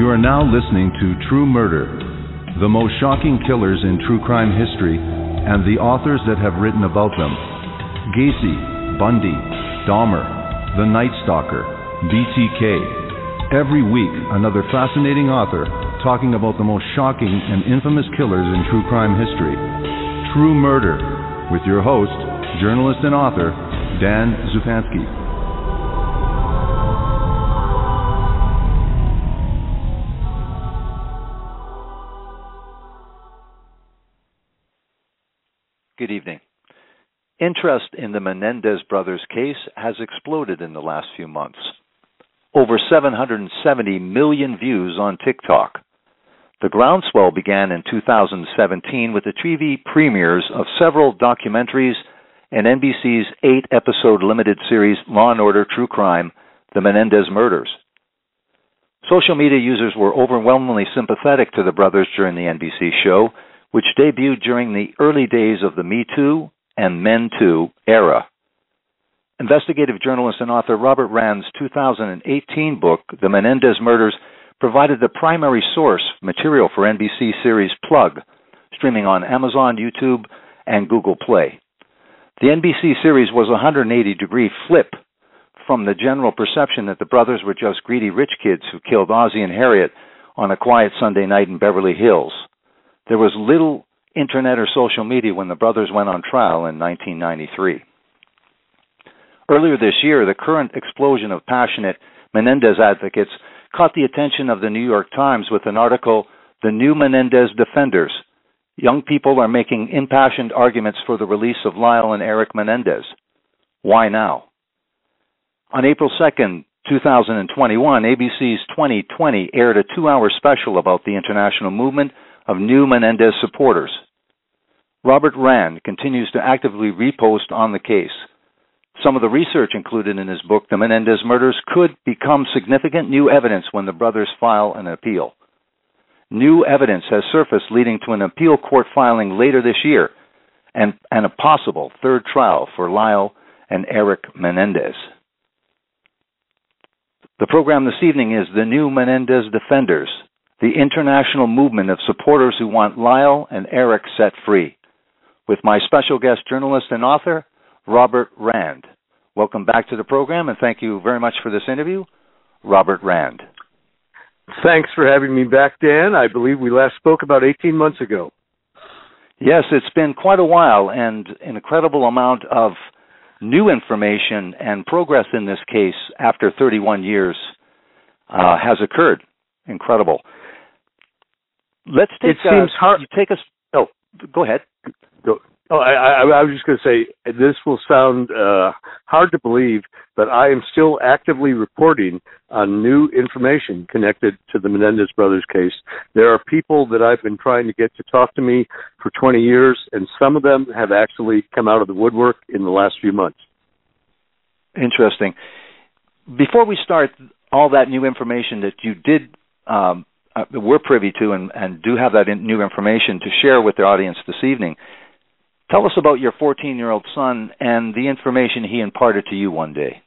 You are now listening to True Murder, the most shocking killers in true crime history and the authors that have written about them. Gacy, Bundy, Dahmer, The Night Stalker, BTK. Every week, another fascinating author talking about the most shocking and infamous killers in true crime history. True Murder, with your host, journalist and author, Dan Zupansky. Good evening. Interest in the Menendez brothers case has exploded in the last few months. Over 770 million views on TikTok. The groundswell began in 2017 with the TV premieres of several documentaries and NBC's 8-episode limited series Law & Order True Crime, The Menendez Murders. Social media users were overwhelmingly sympathetic to the brothers during the NBC show, which debuted during the early days of the Me Too and Men Too era. Investigative journalist and author Robert Rand's 2018 book, The Menendez Murders, provided the primary source material for NBC series Plug, streaming on Amazon, YouTube, and Google Play. The NBC series was a 180-degree flip from the general perception that the brothers were just greedy rich kids who killed Ozzie and Harriet on a quiet Sunday night in Beverly Hills. There was little internet or social media when the brothers went on trial in 1993. Earlier this year, the current explosion of passionate Menendez advocates caught the attention of the New York Times with an article, The New Menendez Defenders. Young people are making impassioned arguments for the release of Lyle and Eric Menendez. Why now? On April 2nd, 2021, ABC's 2020 aired a 2-hour special about the international movement of new Menendez supporters. Robert Rand continues to actively repost on the case. Some of the research included in his book, The Menendez Murders, could become significant new evidence when the brothers file an appeal. New evidence has surfaced leading to an appeal court filing later this year and a possible third trial for Lyle and Eric Menendez. The program this evening is The New Menendez Defenders, the international movement of supporters who want Lyle and Eric set free, with my special guest journalist and author, Robert Rand. Welcome back to the program, and thank you very much for this interview, Robert Rand. Thanks for having me back, Dan. I believe we last spoke about 18 months ago. Yes, it's been quite a while, and an incredible amount of new information and progress in this case after 31 years has occurred. Incredible. Let's take. It seems hard. You take us. Oh, go ahead. Go. Oh, I was just going to say, this will sound hard to believe, but I am still actively reporting on new information connected to the Menendez brothers case. There are people that I've been trying to get to talk to me for 20 years, and some of them have actually come out of the woodwork in the last few months. Interesting. Before we start, all that new information that you did we're privy to and do have that new information to share with the audience this evening. Tell us about your 14-year-old son and the information he imparted to you one day.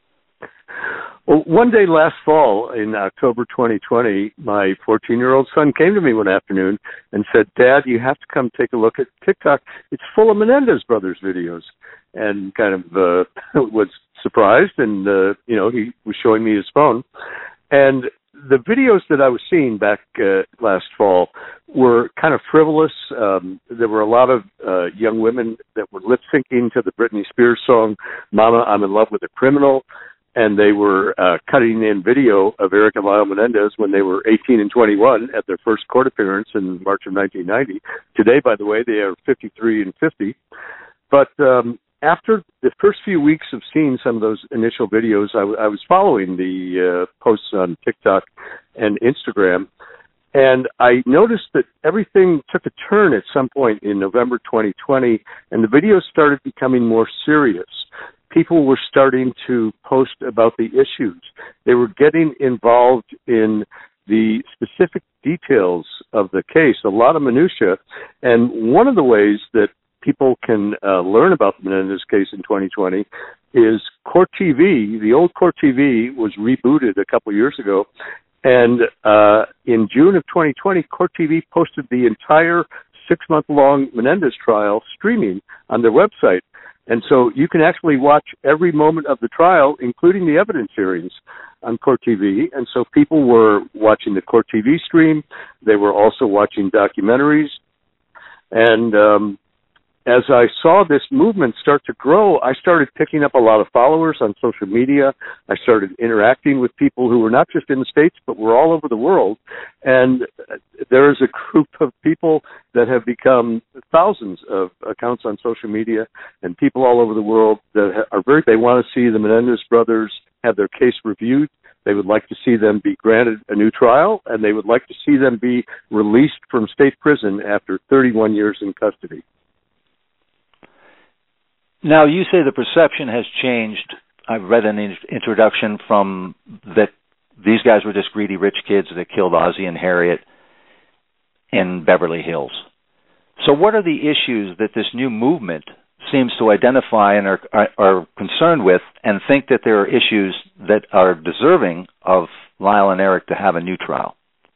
Well, one day last fall, in October 2020, my 14-year-old son came to me one afternoon and said, Dad, you have to come take a look at TikTok. It's full of Menendez brothers videos. And kind of was surprised, and, he was showing me his phone. And the videos that I was seeing back last fall were kind of frivolous. There were a lot of young women that were lip-syncing to the Britney Spears song, Mama, I'm in Love with a Criminal, and they were cutting in video of Eric and Lyle Menendez when they were 18 and 21 at their first court appearance in March of 1990. Today, by the way, they are 53 and 50. But after the first few weeks of seeing some of those initial videos, I was following the posts on TikTok and Instagram, and I noticed that everything took a turn at some point in November 2020, and the videos started becoming more serious. People were starting to post about the issues. They were getting involved in the specific details of the case, a lot of minutia, and one of the ways that people can learn about the Menendez case in 2020 is Court TV. The old Court TV was rebooted a couple years ago, And in June of 2020, Court TV posted the entire 6-month-long Menendez trial streaming on their website. And so you can actually watch every moment of the trial, including the evidence hearings, on Court TV. And so people were watching the Court TV stream. They were also watching documentaries. And as I saw this movement start to grow, I started picking up a lot of followers on social media. I started interacting with people who were not just in the States, but were all over the world. And there is a group of people that have become thousands of accounts on social media and people all over the world that are they want to see the Menendez brothers have their case reviewed. They would like to see them be granted a new trial, and they would like to see them be released from state prison after 31 years in custody. Now, you say the perception has changed. I've read an introduction from that these guys were just greedy rich kids that killed Ozzie and Harriet in Beverly Hills. So what are the issues that this new movement seems to identify and are concerned with, and think that there are issues that are deserving of Lyle and Eric to have a new trial?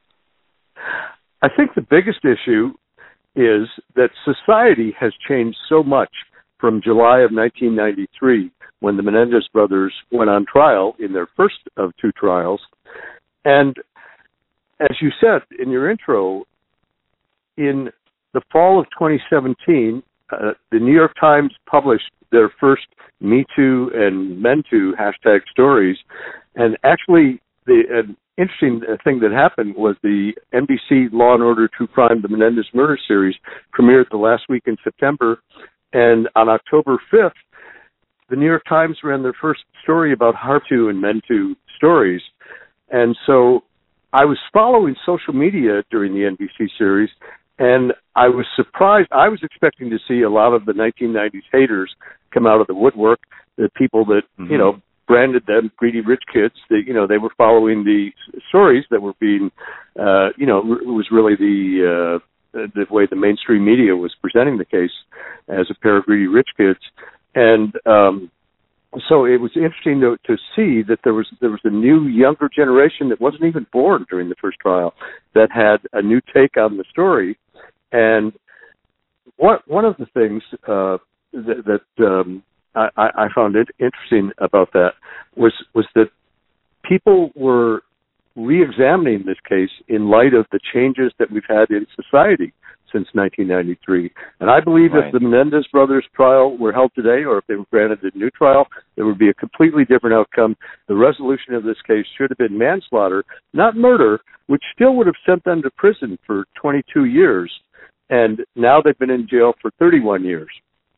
I think the biggest issue is that society has changed so much from July of 1993, when the Menendez brothers went on trial in their first of two trials. And as you said in your intro, in the fall of 2017, the New York Times published their first Me Too and Men Too hashtag stories. And actually, an interesting thing that happened was the NBC Law and Order True Crime, the Menendez Murder Series, premiered the last week in September. And on October 5th, the New York Times ran their first story about Harp Too and Men Too stories. And so I was following social media during the NBC series, and I was surprised. I was expecting to see a lot of the 1990s haters come out of the woodwork, the people that, branded them greedy rich kids. They were following the stories that were being, it was really the way the mainstream media was presenting the case as a pair of greedy rich kids. And so it was interesting to see that there was a new, younger generation that wasn't even born during the first trial that had a new take on the story. And one of the things that I found it interesting about that was that people were re-examining this case in light of the changes that we've had in society since 1993. And I believe if the Menendez brothers trial were held today, or if they were granted a new trial, there would be a completely different outcome. The resolution of this case should have been manslaughter, not murder, which still would have sent them to prison for 22 years. And now they've been in jail for 31 years.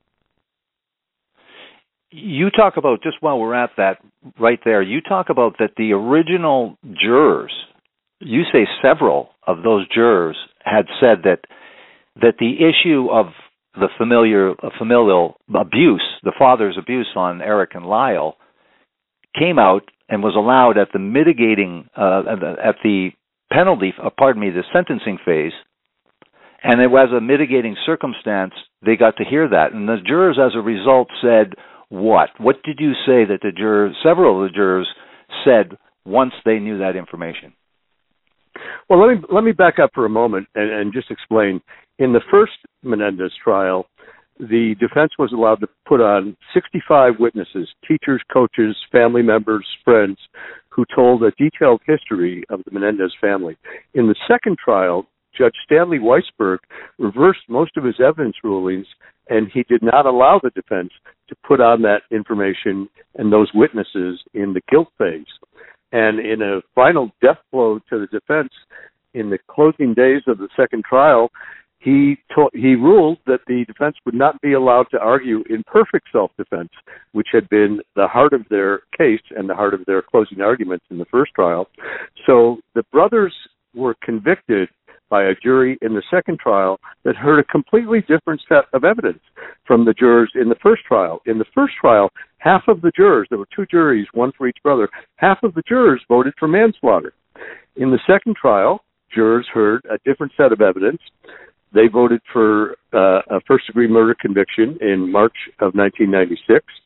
You talk about, just while we're at that right there, you talk about that the original jurors, you say several of those jurors had said that the issue of the familial abuse, the father's abuse on Eric and Lyle, came out and was allowed at the mitigating, at the penalty, the sentencing phase, and it was a mitigating circumstance. They got to hear that, and the jurors, as a result, said what? What did you say that the jurors, several of the jurors, said once they knew that information? Well, let me back up for a moment and just explain. In the first Menendez trial, the defense was allowed to put on 65 witnesses, teachers, coaches, family members, friends, who told a detailed history of the Menendez family. In the second trial, Judge Stanley Weisberg reversed most of his evidence rulings, and he did not allow the defense to put on that information and those witnesses in the guilt phase. And in a final death blow to the defense, in the closing days of the second trial, he ruled that the defense would not be allowed to argue in perfect self-defense, which had been the heart of their case and the heart of their closing arguments in the first trial. So the brothers were convicted by a jury in the second trial that heard a completely different set of evidence from the jurors in the first trial. In the first trial, half of the jurors, there were two juries, one for each brother, half of the jurors voted for manslaughter. In the second trial, jurors heard a different set of evidence. They voted for a first-degree murder conviction in March of 1996.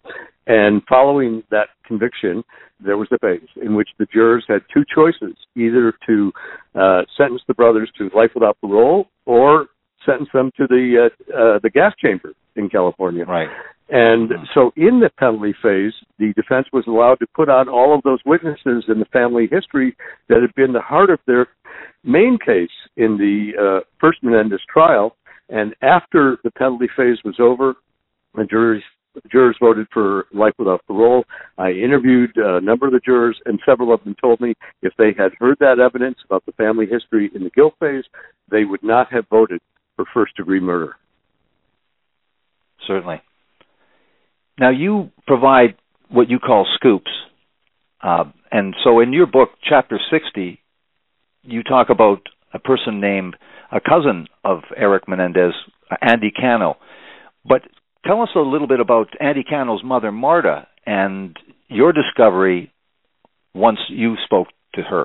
And following that conviction, there was a phase in which the jurors had two choices, either to sentence the brothers to life without parole or sentence them to the gas chamber in California. Right. And so in the penalty phase, the defense was allowed to put on all of those witnesses in the family history that had been the heart of their main case in the first Menendez trial. And after the penalty phase was over, the jurors voted for life without parole. I interviewed a number of the jurors, and several of them told me if they had heard that evidence about the family history in the guilt phase, they would not have voted for first-degree murder. Certainly. Now, you provide what you call scoops. And so in your book, Chapter 60, you talk about a person named, a cousin of Eric Menendez, Andy Cano. But tell us a little bit about Andy Cano's mother, Marta, and your discovery once you spoke to her.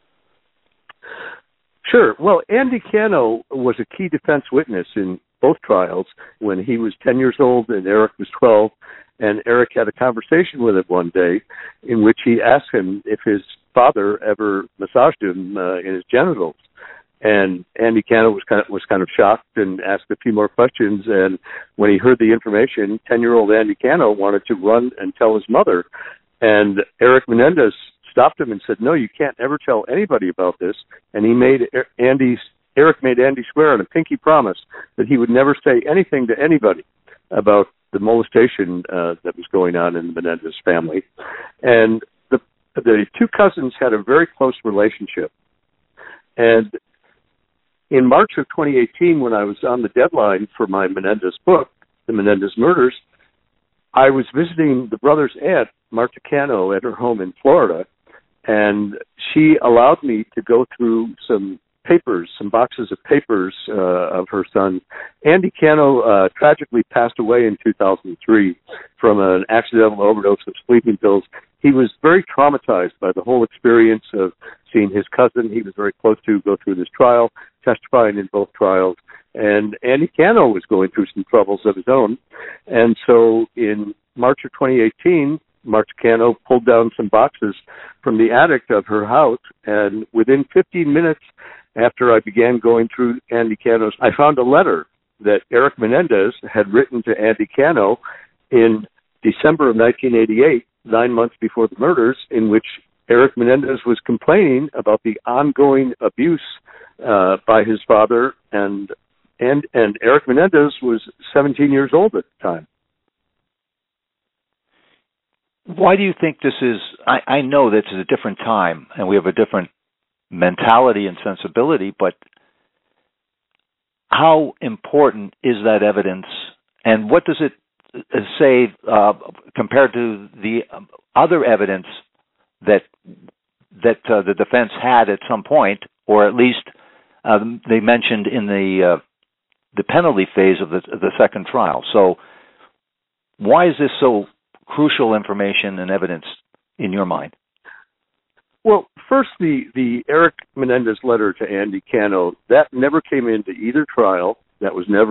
Sure. Well, Andy Cano was a key defense witness in both trials when he was 10 years old and Eric was 12. And Eric had a conversation with him one day in which he asked him if his father ever massaged him in his genitals. And Andy Cano was kind of shocked and asked a few more questions. And when he heard the information, 10-year-old Andy Cano wanted to run and tell his mother. And Eric Menendez stopped him and said, "No, you can't ever tell anybody about this." And Eric made Andy swear on a pinky promise that he would never say anything to anybody about the molestation that was going on in the Menendez family. And the two cousins had a very close relationship. And in March of 2018, when I was on the deadline for my Menendez book, The Menendez Murders, I was visiting the brothers' aunt, Marta Cano, at her home in Florida, and she allowed me to go through some boxes of papers of her son. Andy Cano tragically passed away in 2003 from an accidental overdose of sleeping pills. He was very traumatized by the whole experience of seeing his cousin he was very close to go through this trial, testifying in both trials. And Andy Cano was going through some troubles of his own. And so in March of 2018, Marta Cano pulled down some boxes from the attic of her house, and within 15 minutes after I began going through Andy Cano's, I found a letter that Eric Menendez had written to Andy Cano in December of 1988, 9 months before the murders, in which Eric Menendez was complaining about the ongoing abuse by his father, and Eric Menendez was 17 years old at the time. Why do you think this is? I know this is a different time, and we have a different mentality and sensibility, but how important is that evidence, and what does it say compared to the other evidence that the defense had at some point, or at least they mentioned in the penalty phase of the second trial? So why is this so crucial information and evidence in your mind? Well, first, the Eric Menendez letter to Andy Cano, that never came into either trial. That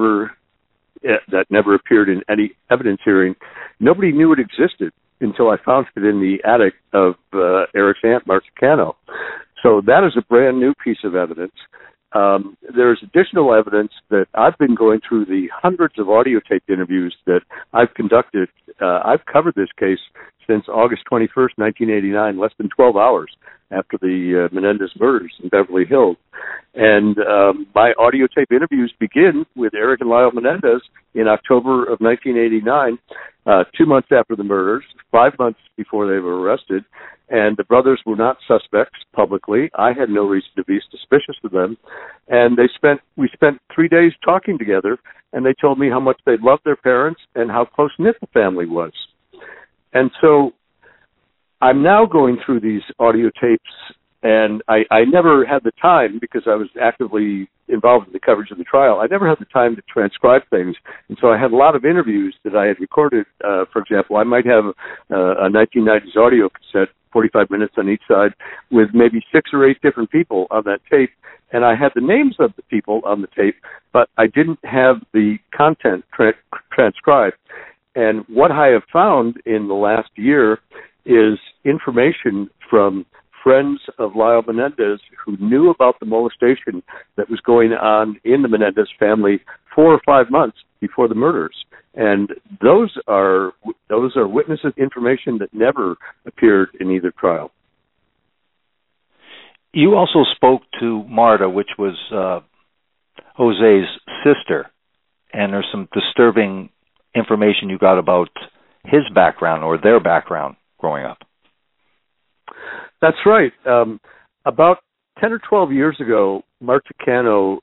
never appeared in any evidence hearing. Nobody knew it existed until I found it in the attic of Eric's aunt, Marta Cano. So that is a brand new piece of evidence. There's additional evidence that I've been going through the hundreds of audio tape interviews that I've conducted. I've covered this case since August 21st, 1989, less than 12 hours after the Menendez murders in Beverly Hills. And my audio tape interviews begin with Eric and Lyle Menendez in October of 1989, 2 months after the murders, 5 months before they were arrested. And the brothers were not suspects publicly. I had no reason to be suspicious of them. And we spent 3 days talking together, and they told me how much they loved their parents and how close-knit the family was. And so I'm now going through these audio tapes, and I never had the time, because I was actively involved in the coverage of the trial, I never had the time to transcribe things. And so I had a lot of interviews that I had recorded. For example, I might have a 1990s audio cassette, 45 minutes on each side, with maybe 6 or 8 different people on that tape. And I had the names of the people on the tape, but I didn't have the content transcribed. And what I have found in the last year is information from friends of Lyle Menendez who knew about the molestation that was going on in the Menendez family 4 or 5 months before the murders. And those are witness information that never appeared in either trial. You also spoke to Marta, which was Jose's sister, and there's some disturbing information you got about his background or their background growing up. That's right. About 10 or 12 years ago, Marta Cano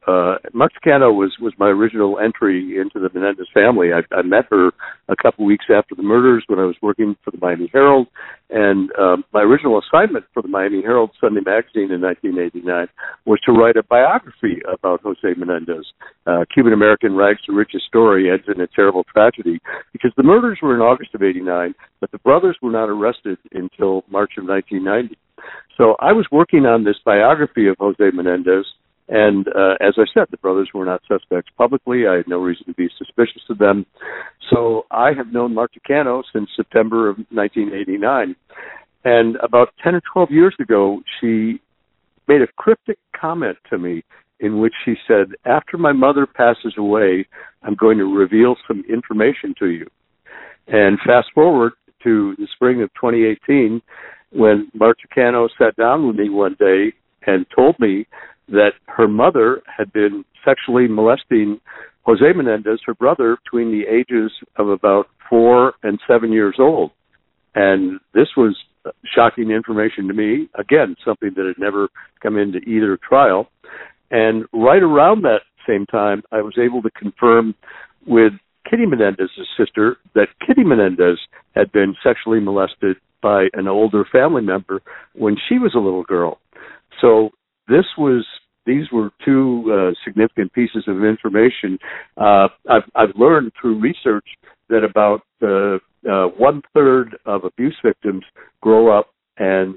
was my original entry into the Menendez family. I met her a couple weeks after the murders when I was working for the Miami Herald, and my original assignment for the Miami Herald Sunday magazine in 1989 was to write a biography about Jose Menendez. Cuban-American rags to riches story ends in a terrible tragedy because the murders were in August of 89, but the brothers were not arrested until March of 1990. So I was working on this biography of Jose Menendez, and as I said, the brothers were not suspects publicly. I had no reason to be suspicious of them. So I have known Marta Cano since September of 1989. And about 10 or 12 years ago, she made a cryptic comment to me in which she said, after my mother passes away, I'm going to reveal some information to you. And fast forward to the spring of 2018, when Marta Cano sat down with me one day and told me that her mother had been sexually molesting Jose Menendez, her brother, between the ages of about 4 and 7 years old. And this was shocking information to me, again, something that had never come into either trial. And right around that same time, I was able to confirm with Kitty Menendez's sister that Kitty Menendez had been sexually molested by an older family member when she was a little girl. So these were two significant pieces of information. I've learned through research that about 1/3 of abuse victims grow up and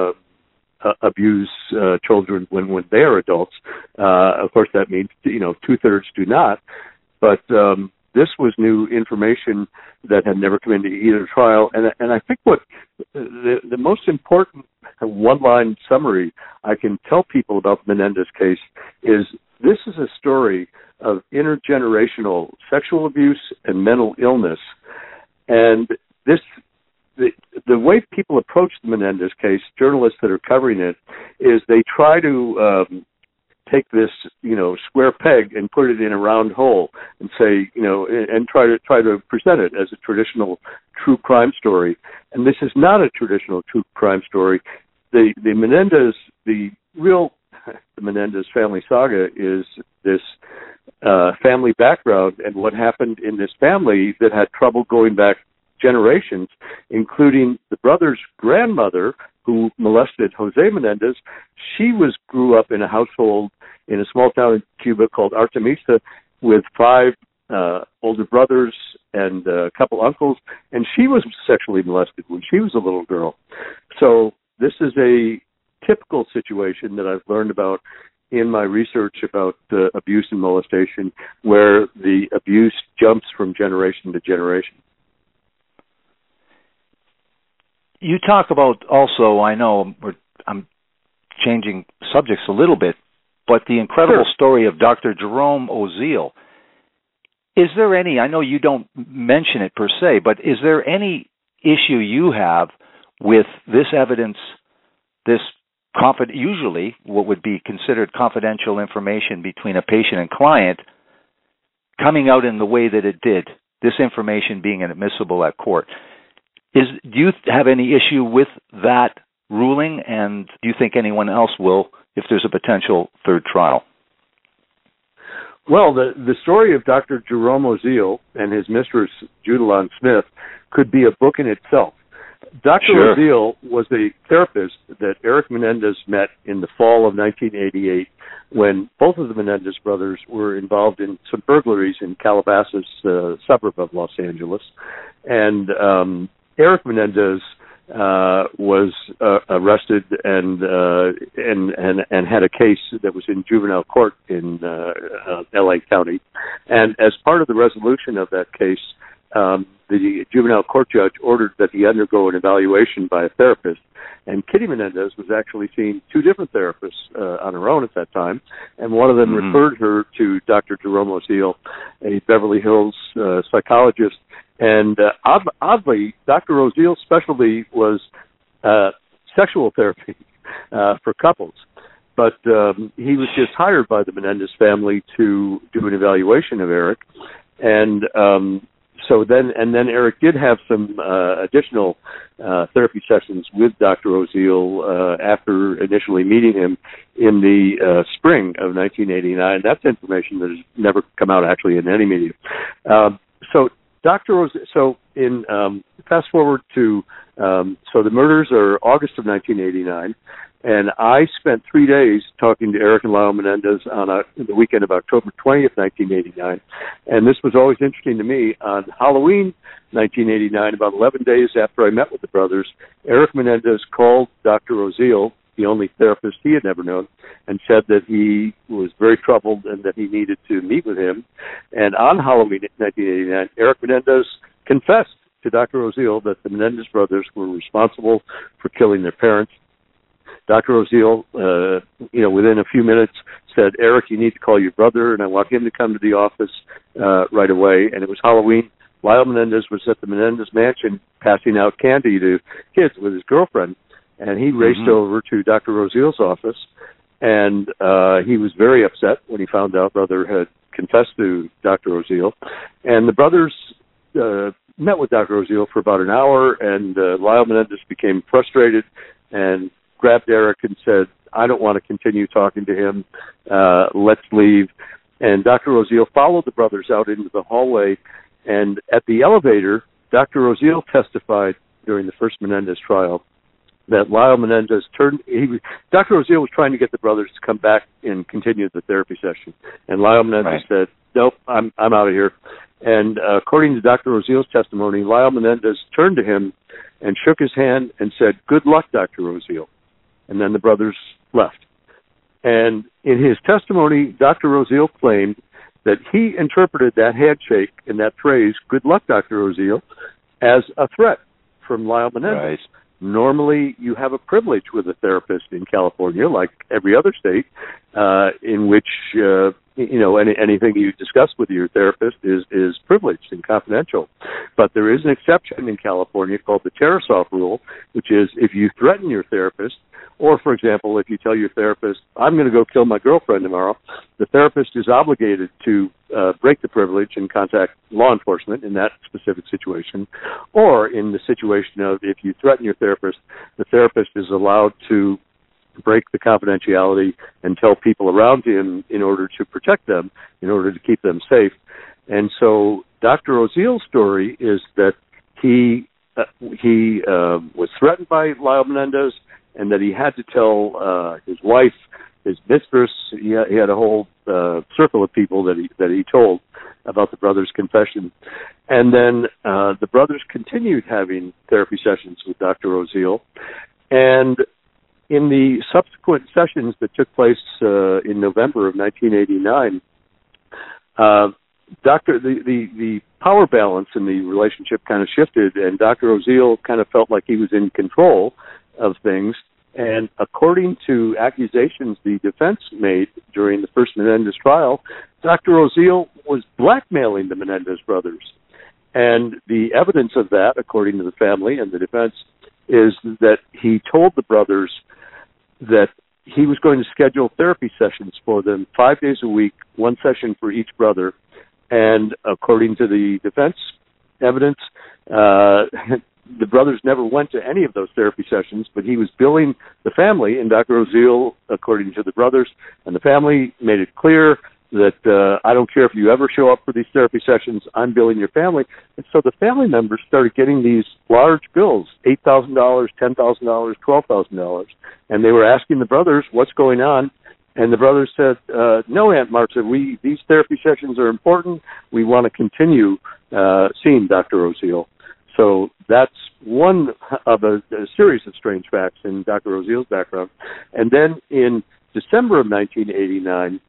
abuse children when they are adults. Of course, that means 2/3 do not. But this was new information that had never come into either trial. And I think what the most important one-line summary I can tell people about the Menendez case is this is a story of intergenerational sexual abuse and mental illness. And the way people approach the Menendez case, journalists that are covering it, is they try to take this, square peg and put it in a round hole and say, and try to present it as a traditional true crime story. And this is not a traditional true crime story. The Menendez family saga is this family background and what happened in this family that had trouble going back generations, including the brother's grandmother who molested Jose Menendez. She grew up in a household in a small town in Cuba called Artemisa with 5 older brothers and a couple uncles, and she was sexually molested when she was a little girl. So this is a typical situation that I've learned about in my research about abuse and molestation, where the abuse jumps from generation to generation. You talk about also, I know I'm changing subjects a little bit, but the incredible story of Dr. Jerome Oziel. Is there any, I know you don't mention it per se, but is there any issue you have with this evidence, this usually what would be considered confidential information between a patient and client coming out in the way that it did, this information being inadmissible at court? Do you have any issue with that ruling, and do you think anyone else will if there's a potential third trial? Well, the story of Dr. Jerome Oziel and his mistress, Judalon Smith, could be a book in itself. Dr. Oziel was a therapist that Eric Menendez met in the fall of 1988 when both of the Menendez brothers were involved in some burglaries in Calabasas, suburb of Los Angeles. And Eric Menendez was arrested and had a case that was in juvenile court in L.A. County. And as part of the resolution of that case, the juvenile court judge ordered that he undergo an evaluation by a therapist. And Kitty Menendez was actually seeing two different therapists on her own at that time, and one of them referred her to Dr. Jerome Oziel, a Beverly Hills psychologist. And oddly, Dr. Oziel's specialty was sexual therapy for couples. But he was just hired by the Menendez family to do an evaluation of Eric. And then Eric did have some additional therapy sessions with Dr. Oziel after initially meeting him in the spring of 1989. That's information that has never come out actually in any media. Fast forward to the murders are August of 1989. And I spent 3 days talking to Eric and Lyle Menendez on the weekend of October 20th, 1989. And this was always interesting to me. On Halloween 1989, about 11 days after I met with the brothers, Eric Menendez called Dr. Oziel, the only therapist he had ever known, and said that he was very troubled and that he needed to meet with him. And on Halloween 1989, Eric Menendez confessed to Dr. Oziel that the Menendez brothers were responsible for killing their parents. Dr. Oziel, within a few minutes said, "Eric, you need to call your brother, and I want him to come to the office right away." And it was Halloween. Lyle Menendez was at the Menendez mansion passing out candy to kids with his girlfriend, and he raced over to Dr. Oziel's office, and he was very upset when he found out brother had confessed to Dr. Oziel. And the brothers met with Dr. Oziel for about an hour, and Lyle Menendez became frustrated and grabbed Eric and said, "I don't want to continue talking to him. Let's leave." And Dr. Oziel followed the brothers out into the hallway. And at the elevator, Dr. Oziel testified during the first Menendez trial that Lyle Menendez Dr. Oziel was trying to get the brothers to come back and continue the therapy session. And Lyle Menendez said, "Nope, I'm out of here." And according to Dr. Oziel's testimony, Lyle Menendez turned to him and shook his hand and said, "Good luck, Dr. Oziel." And then the brothers left. And in his testimony, Dr. Oziel claimed that he interpreted that handshake and that phrase, "Good luck, Dr. Oziel," as a threat from Lyle Menendez. Right. Normally, you have a privilege with a therapist in California, like every other state, in which anything you discuss with your therapist is privileged and confidential. But there is an exception in California called the Tarasoff rule, which is if you threaten your therapist, or, for example, if you tell your therapist, "I'm going to go kill my girlfriend tomorrow," the therapist is obligated to break the privilege and contact law enforcement in that specific situation. Or in the situation of if you threaten your therapist, the therapist is allowed to break the confidentiality and tell people around him in order to protect them, in order to keep them safe. And so Dr. Oziel's story is that he was threatened by Lyle Menendez, and that he had to tell his wife, his mistress. He had a whole circle of people that he told about the brothers' confession. And then the brothers continued having therapy sessions with Dr. Oziel. And in the subsequent sessions that took place in November of 1989, the power balance in the relationship kind of shifted, and Dr. Oziel kind of felt like he was in control of things. And according to accusations the defense made during the first Menendez trial, Dr. Oziel was blackmailing the Menendez brothers. And the evidence of that, according to the family and the defense, is that he told the brothers that he was going to schedule therapy sessions for them 5 days a week, one session for each brother. And according to the defense evidence, the brothers never went to any of those therapy sessions, but he was billing the family, and Dr. Oziel, according to the brothers and the family, made it clear that I don't care if you ever show up for these therapy sessions, I'm billing your family. And so the family members started getting these large bills, $8,000, $10,000, $12,000, and they were asking the brothers, "What's going on?" And the brothers said, "No, Aunt Martha, these therapy sessions are important. We want to continue seeing Dr. Oziel." So that's one of a series of strange facts in Dr. Oziel's background. And then in December of 1989,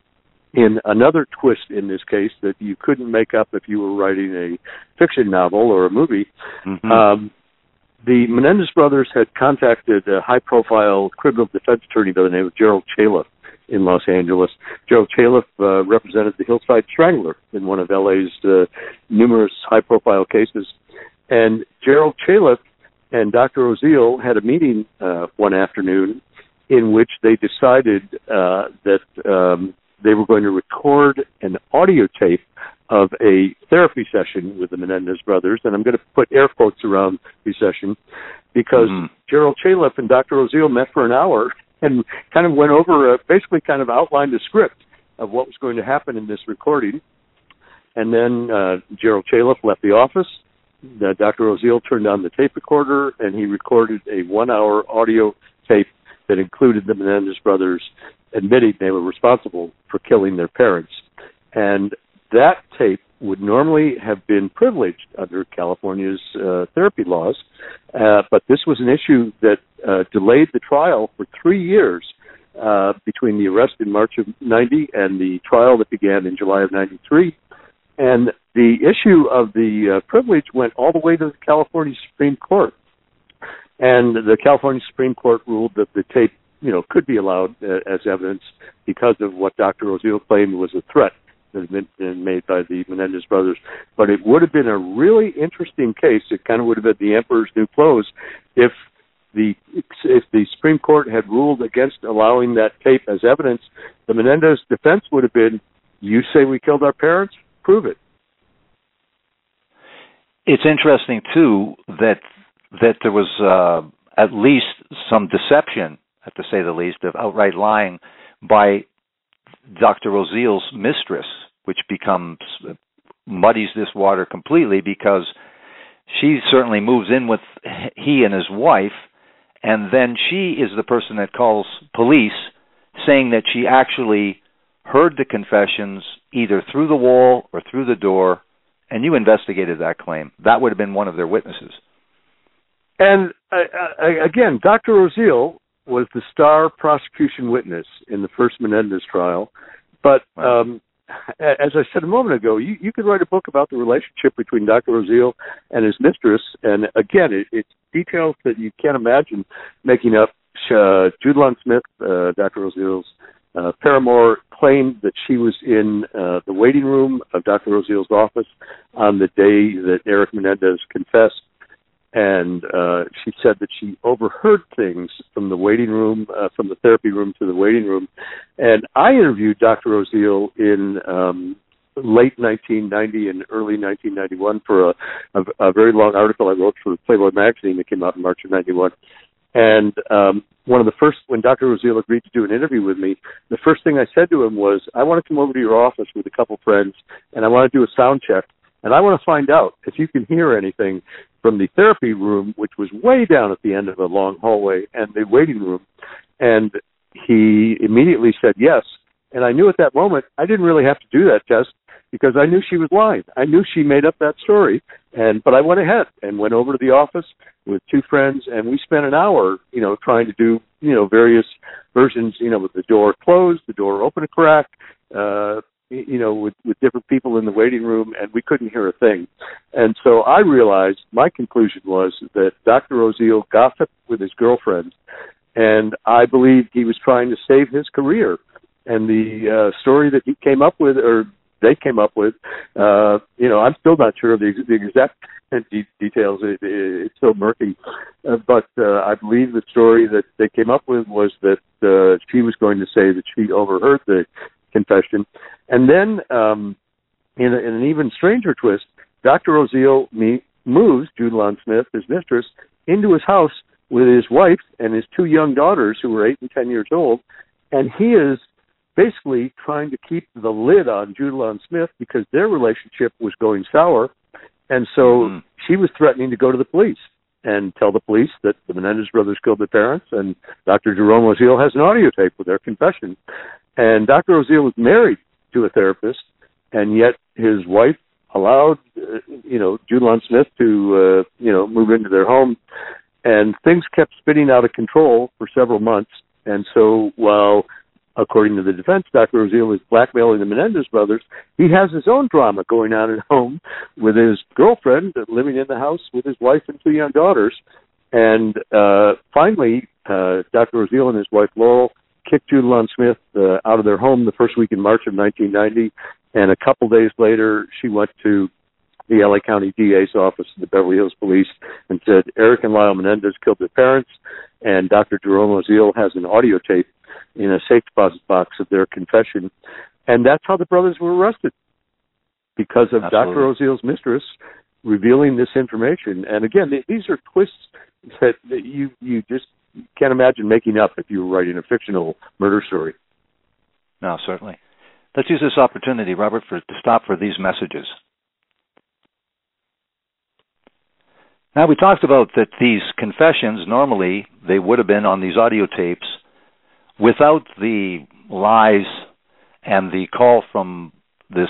in another twist in this case that you couldn't make up if you were writing a fiction novel or a movie. Mm-hmm. The Menendez brothers had contacted a high-profile criminal defense attorney by the name of Gerald Chaliff in Los Angeles. Gerald Chaliff represented the Hillside Strangler in one of L.A.'s numerous high-profile cases. And Gerald Chaliff and Dr. Oziel had a meeting one afternoon in which they decided that they were going to record an audio tape of a therapy session with the Menendez brothers, and I'm going to put air quotes around the session, because Gerald Chaliff and Dr. Oziel met for an hour and kind of went over, basically kind of outlined a script of what was going to happen in this recording. And then Gerald Chaliff left the office. Dr. Oziel turned on the tape recorder, and he recorded a 1-hour audio tape that included the Menendez brothers admitting they were responsible for killing their parents. And that tape would normally have been privileged under California's therapy laws, but this was an issue that delayed the trial for 3 years between the arrest in March of 90 and the trial that began in July of 93. And the issue of the privilege went all the way to the California Supreme Court. And the California Supreme Court ruled that the tape, could be allowed as evidence because of what Dr. Oziel claimed was a threat that had been made by the Menendez brothers. But it would have been a really interesting case. It kind of would have been the emperor's new clothes if the Supreme Court had ruled against allowing that tape as evidence. The Menendez defense would have been, you say we killed our parents? Prove it. It's interesting, too, that there was at least some deception, to say the least, of outright lying by Dr. Oziel's mistress, which muddies this water completely, because she certainly moves in with he and his wife, and then she is the person that calls police, saying that she actually heard the confessions either through the wall or through the door, and you investigated that claim. That would have been one of their witnesses. And again, Dr. Oziel was the star prosecution witness in the first Menendez trial. But as I said a moment ago, you could write a book about the relationship between Dr. Oziel and his mistress. And again, it's details that you can't imagine making up. Judelon Smith, Dr. Oziel's paramour, claimed that she was in the waiting room of Dr. Oziel's office on the day that Eric Menendez confessed. And she said that she overheard things from the waiting room, from the therapy room to the waiting room. And I interviewed Dr. Oziel in late 1990 and early 1991 for a very long article I wrote for Playboy magazine that came out in March of 91. And one of the first, when Dr. Oziel agreed to do an interview with me, the first thing I said to him was, I want to come over to your office with a couple friends, and I want to do a sound check. And I want to find out if you can hear anything from the therapy room, which was way down at the end of a long hallway, and the waiting room. And he immediately said yes. And I knew at that moment I didn't really have to do that test because I knew she was lying. I knew she made up that story. But I went ahead and went over to the office with two friends, and we spent an hour, trying to do, various versions, with the door closed, the door open a crack, with different people in the waiting room, and we couldn't hear a thing. And so I realized my conclusion was that Dr. Oziel gossiped with his girlfriend, and I believed he was trying to save his career. And the story that he came up with, or they came up with, I'm still not sure of the exact details. It's so murky. But I believe the story that they came up with was that she was going to say that she overheard the confession. And then, in an even stranger twist, Dr. Oziel moves Judelon Smith, his mistress, into his house with his wife and his two young daughters who were 8 and 10 years old, and he is basically trying to keep the lid on Judelon Smith because their relationship was going sour, and so she was threatening to go to the police and tell the police that the Menendez brothers killed their parents, and Dr. Jerome Oziel has an audio tape with their confession. And Dr. Oziel was married to a therapist, and yet his wife allowed, Judelon Smith to, move into their home, and things kept spinning out of control for several months. And so while according to the defense, Dr. Oziel is blackmailing the Menendez brothers. He has his own drama going on at home with his girlfriend living in the house with his wife and 2 young daughters. And finally, Dr. Oziel and his wife Laurel kicked Judalon Smith out of their home the first week in March of 1990. And a couple days later, she went to the LA County DA's office, the Beverly Hills Police, and said Eric and Lyle Menendez killed their parents, and Dr. Jerome Oziel has an audio tape in a safe deposit box of their confession. And that's how the brothers were arrested, because of Absolutely. Dr. Oziel's mistress revealing this information. And again, these are twists that you just can't imagine making up if you were writing a fictional murder story. No, certainly. Let's use this opportunity, Robert, to stop for these messages. Now, we talked about that these confessions, normally, they would have been on these audio tapes without the lies and the call from this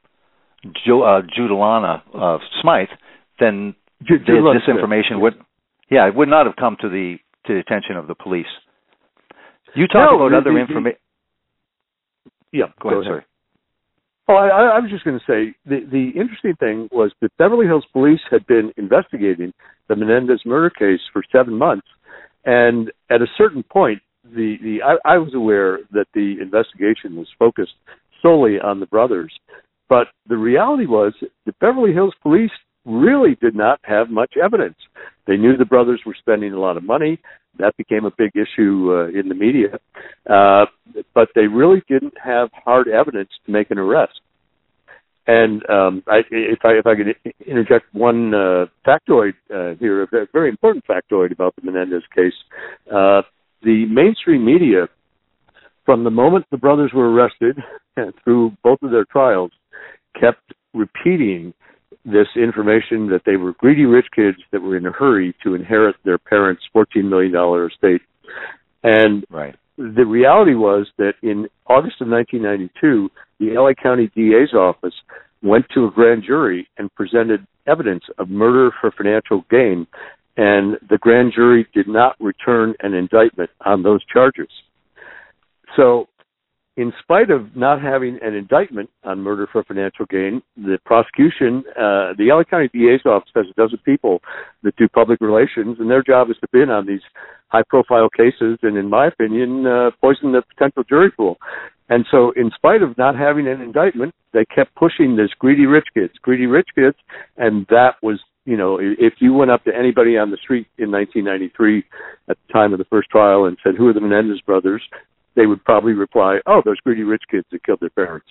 Judalana Smythe, then this information would not have come to the attention of the police. You talk about other information. Yeah, go ahead, sorry. Oh, I was just going to say, the interesting thing was that Beverly Hills Police had been investigating the Menendez murder case for 7 months, and at a certain point, I was aware that the investigation was focused solely on the brothers, but the reality was that Beverly Hills Police really did not have much evidence. They knew the brothers were spending a lot of money. That became a big issue in the media. But they really didn't have hard evidence to make an arrest. And if I could interject one factoid here, a very important factoid about the Menendez case, the mainstream media, from the moment the brothers were arrested and through both of their trials, kept repeating this information that they were greedy rich kids that were in a hurry to inherit their parents' $14 million estate. And right. The reality was that in August of 1992, the LA County DA's office went to a grand jury and presented evidence of murder for financial gain, and the grand jury did not return an indictment on those charges. So, in spite of not having an indictment on murder for financial gain, the prosecution, the LA County DA's office has a dozen people that do public relations, and their job is to bid on these high-profile cases and, in my opinion, poison the potential jury pool. And so, in spite of not having an indictment, they kept pushing this greedy rich kids, and that was, if you went up to anybody on the street in 1993 at the time of the first trial and said, who are the Menendez brothers, they would probably reply, oh, those greedy rich kids that killed their parents.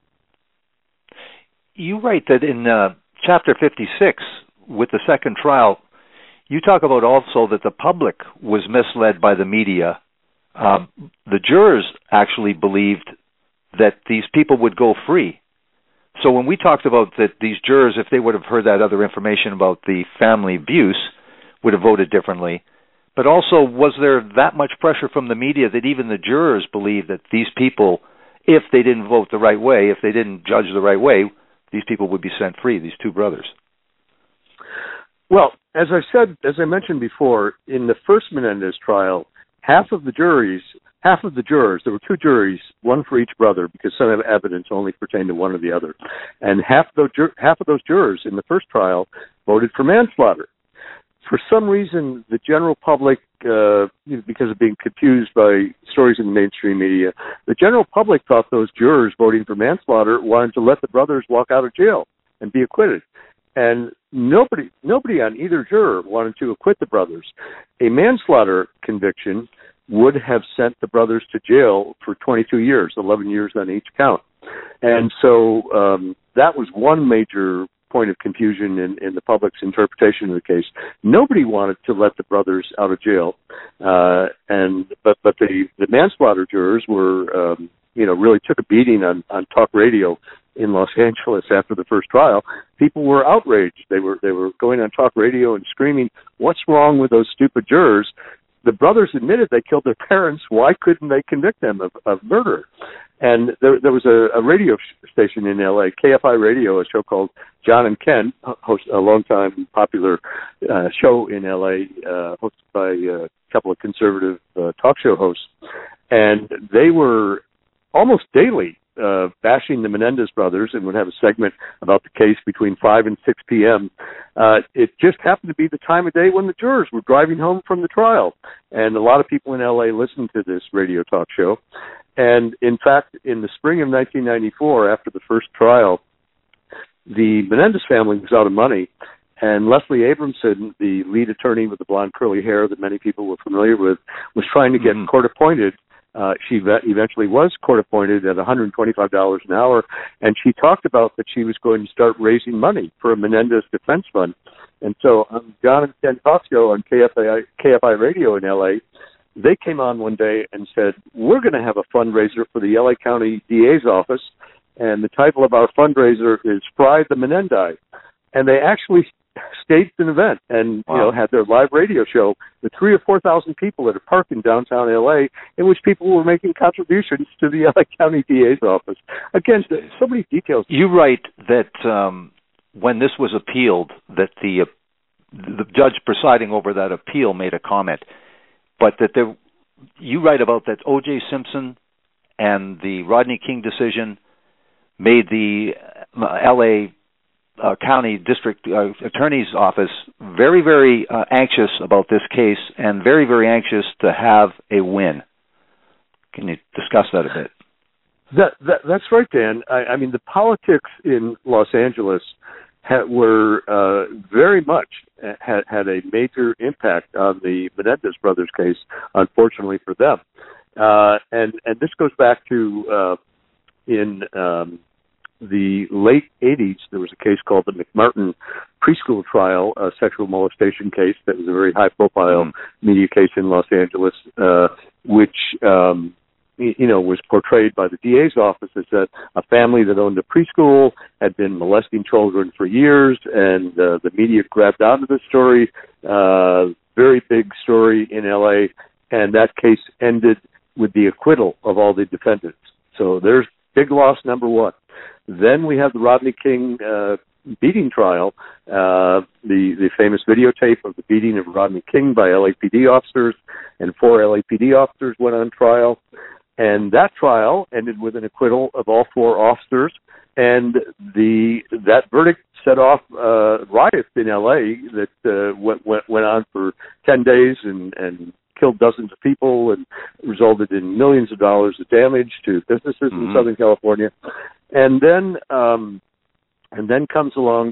You write that in Chapter 56, with the second trial, you talk about also that the public was misled by the media. The jurors actually believed that these people would go free. So when we talked about that these jurors, if they would have heard that other information about the family abuse, would have voted differently. But also, was there that much pressure from the media that even the jurors believed that these people, if they didn't vote the right way, if they didn't judge the right way, these people would be set free, these two brothers? Well, as I mentioned before, in the first Menendez trial, half of the jurors, there were two juries, one for each brother, because some evidence only pertained to one or the other, and half of those jurors in the first trial voted for manslaughter. For some reason, the general public, because of being confused by stories in the mainstream media, the general public thought those jurors voting for manslaughter wanted to let the brothers walk out of jail and be acquitted. And nobody on either juror wanted to acquit the brothers. A manslaughter conviction would have sent the brothers to jail for 22 years, 11 years on each count. And so that was one major point of confusion in the public's interpretation of the case. Nobody wanted to let the brothers out of jail, but the manslaughter jurors were, really took a beating on talk radio in Los Angeles after the first trial. People were outraged. They were going on talk radio and screaming, "What's wrong with those stupid jurors?" The brothers admitted they killed their parents. Why couldn't they convict them of murder? And there was a radio station in L.A., KFI Radio, a show called John and Ken, host a long-time popular show in L.A., hosted by a couple of conservative talk show hosts. and they were almost daily bashing the Menendez brothers, and would have a segment about the case between 5 and 6 p.m. It just happened to be the time of day when the jurors were driving home from the trial, and a lot of people in L.A. listened to this radio talk show. And in fact, in the spring of 1994, after the first trial, the Menendez family was out of money, and Leslie Abramson, the lead attorney with the blonde curly hair that many people were familiar with, was trying to get court-appointed. She eventually was court-appointed at $125 an hour, and she talked about that she was going to start raising money for a Menendez defense fund. And so John and Ken Tosco on KFI Radio in L.A., they came on one day and said, we're going to have a fundraiser for the L.A. County DA's office, and the title of our fundraiser is Fry the Menendez. And they actually staged an event and had their live radio show with 3,000 or 4,000 people at a park in downtown L.A. in which people were making contributions to the L.A. County DA's office. Again, so many details. You write that when this was appealed, that the judge presiding over that appeal made a comment, but that you write about that O.J. Simpson and the Rodney King decision made the L.A. County District Attorney's Office very, very anxious about this case and very, very anxious to have a win. Can you discuss that a bit? That's right, Dan. I mean, the politics in Los Angeles were very much had a major impact on the Menendez brothers case, unfortunately for them. And this goes back to in the late 80s, there was a case called the McMartin preschool trial, a sexual molestation case that was a very high-profile media case in Los Angeles, which was portrayed by the DA's office as a family that owned a preschool had been molesting children for years, and the media grabbed onto the story. Very big story in L.A., and that case ended with the acquittal of all the defendants. So there's big loss number one. Then we have the Rodney King beating trial, the famous videotape of the beating of Rodney King by LAPD officers, and 4 LAPD officers went on trial. And that trial ended with an acquittal of all 4 officers, and that verdict set off riots in L.A. that went on for 10 days and killed dozens of people and resulted in millions of dollars of damage to businesses in Southern California. And then comes along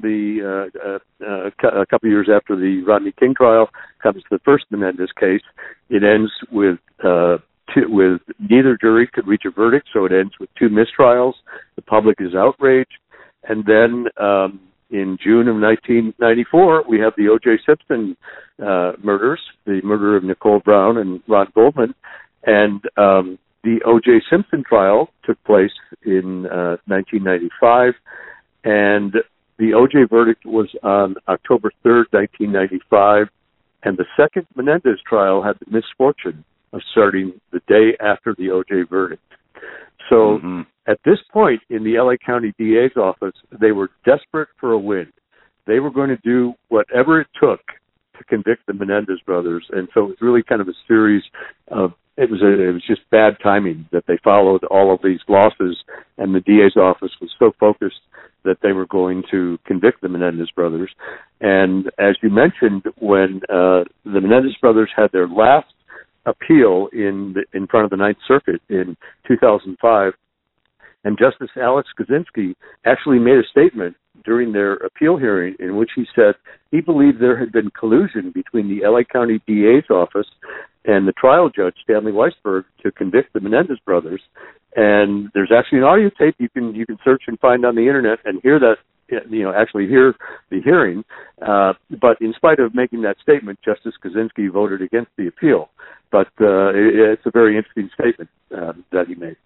a couple of years after the Rodney King trial comes the first Menendez case. It ends with neither jury could reach a verdict, so it ends with 2 mistrials. The public is outraged, and then in June of 1994, we have the O.J. Simpson murders, the murder of Nicole Brown and Ron Goldman, and the O.J. Simpson trial took place in 1995, and the O.J. verdict was on October 3rd, 1995, and the second Menendez trial had the misfortune of starting the day after the O.J. verdict. So at this point in the L.A. County DA's office, they were desperate for a win. They were going to do whatever it took to convict the Menendez brothers, and so it was really kind of a series of it was just bad timing that they followed all of these losses, and the DA's office was so focused that they were going to convict the Menendez brothers. And as you mentioned, when the Menendez brothers had their last appeal in front of the Ninth Circuit in 2005, and Justice Alex Kaczynski actually made a statement during their appeal hearing in which he said he believed there had been collusion between the L.A. County DA's office and the trial judge, Stanley Weisberg, to convict the Menendez brothers. And there's actually an audio tape you can search and find on the internet and hear that, actually hear the hearing. But in spite of making that statement, Justice Kaczynski voted against the appeal. But it's a very interesting statement that he made.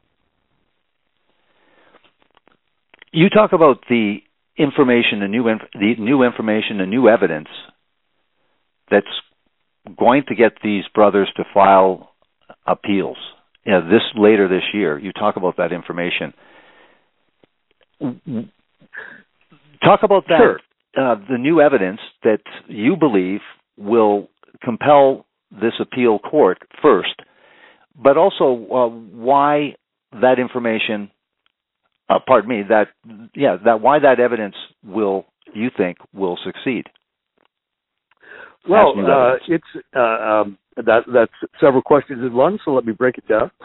You talk about the information, the new information, the new evidence that's going to get these brothers to file appeals. Later this year. You talk about that information. Talk about that. Sure. The new evidence that you believe will compel this appeal court first, but also why that information, why that evidence you think will succeed? Well, that's several questions in one, so let me break it down.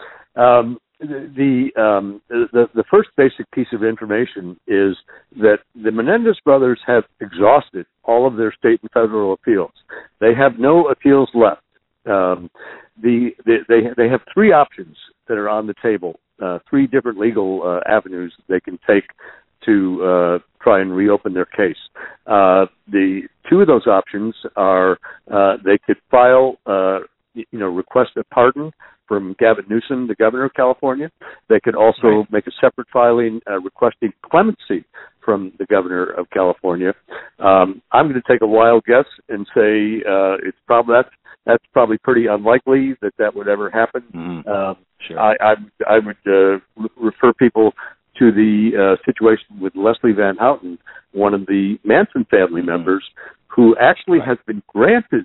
The first basic piece of information is that the Menendez brothers have exhausted all of their state and federal appeals. They have no appeals left. They have three options that are on the table, three different legal avenues they can take to try and reopen their case. The two of those options are they could file, request a pardon from Gavin Newsom, the governor of California. They could also make a separate filing requesting clemency from the governor of California. I'm going to take a wild guess and say that's probably pretty unlikely that would ever happen. Mm-hmm. Sure. I would refer people to the situation with Leslie Van Houten, one of the Manson family members, who actually has been granted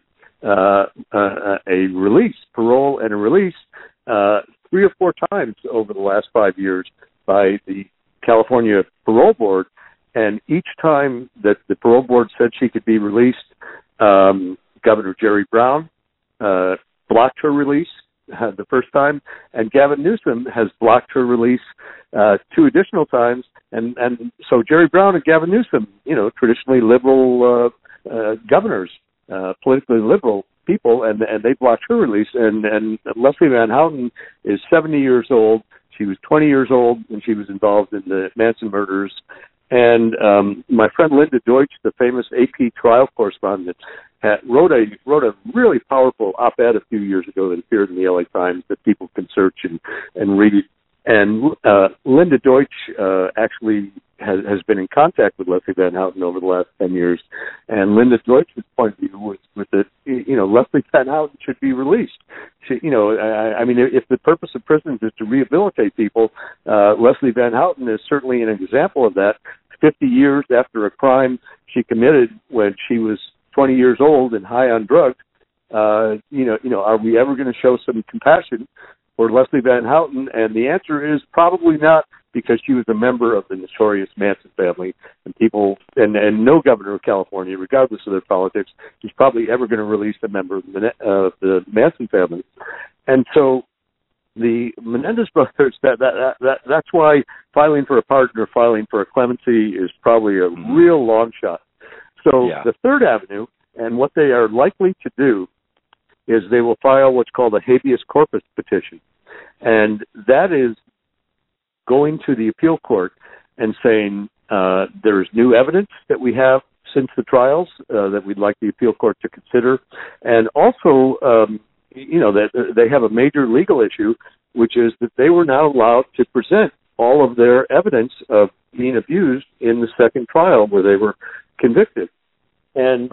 a release, parole and a release, 3 or 4 times over the last 5 years by the California Parole Board. And each time that the parole board said she could be released, Governor Jerry Brown blocked her release the first time, and Gavin Newsom has blocked her release 2 additional times. And so Jerry Brown and Gavin Newsom, traditionally liberal governors, politically liberal people, and they blocked her release. And Leslie Van Houten is 70 years old. She was 20 years old when she was involved in the Manson murders. And my friend Linda Deutsch, the famous AP trial correspondent, wrote a really powerful op-ed a few years ago that appeared in the LA Times that people can search and read. And Linda Deutsch actually has been in contact with Leslie Van Houten over the last 10 years. And Linda Deutsch's point of view was that, Leslie Van Houten should be released. If the purpose of prisons is to rehabilitate people, Leslie Van Houten is certainly an example of that. 50 years after a crime she committed when she was 20 years old and high on drugs, are we ever going to show some compassion for Leslie Van Houten? And the answer is probably not, because she was a member of the notorious Manson family, and people, and no governor of California, regardless of their politics, is probably ever going to release a member of the Manson family. And so the Menendez brothers, that's why filing for a pardon or filing for a clemency is probably a real long shot. So the third avenue, and what they are likely to do, is they will file what's called a habeas corpus petition. And that is going to the appeal court and saying there is new evidence that we have since the trials that we'd like the appeal court to consider. And also, that they have a major legal issue, which is that they were not allowed to present all of their evidence of being abused in the second trial where they were convicted. And